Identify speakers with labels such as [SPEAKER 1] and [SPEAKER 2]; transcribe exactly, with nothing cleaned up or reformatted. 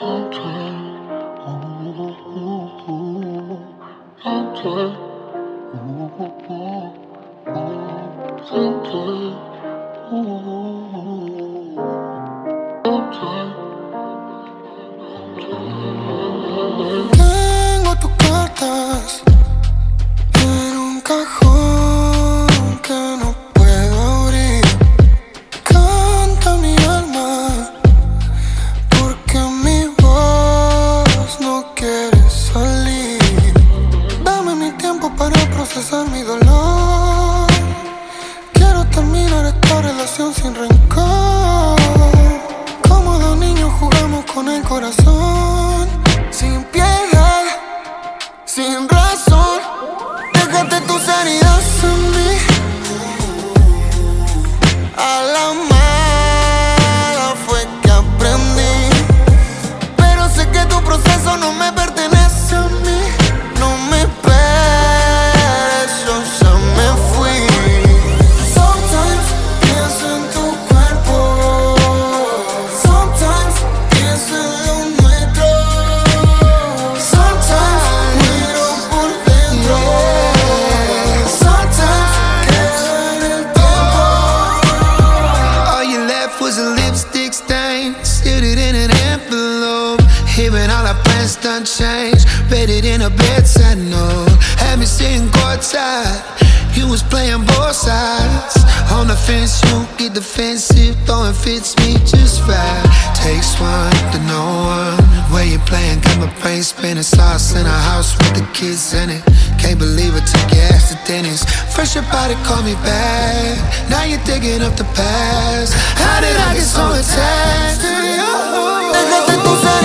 [SPEAKER 1] Tengo tus cartas en un cajón que no puedo abrir. Canta mi alma porque mi voz no quiere salir. Dame mi tiempo para procesar mi dolor. Quiero terminar esta relación sin rencor. Como dos niños jugamos con el corazón, sin piedad, sin razón. Déjate tus heridas en mí. A la mala fue que aprendí, pero sé que tu proceso no me pertenece a mí. No me esperes, yo ya me fui. Sometimes pienso en tu cuerpo, sometimes pienso en lo nuestro, sometimes miro por dentro, sometimes quedo en el tiempo.
[SPEAKER 2] All you left was a lipstick stain, sealed it in an envelope. Even all our plans done changed, read it in a bedside note. Had me sitting courtside, you was playing both sides. On the fence, you get defensive, throwing fits me just right. Takes one to know one. Where you playing, got my brain spinning. Sauce in a house with the kids in it. Can't believe it, took your ass to Dennis. Fresh about it, call me back. Now you're digging up the past. How did I get so attached to you?
[SPEAKER 1] Déjate tus heridas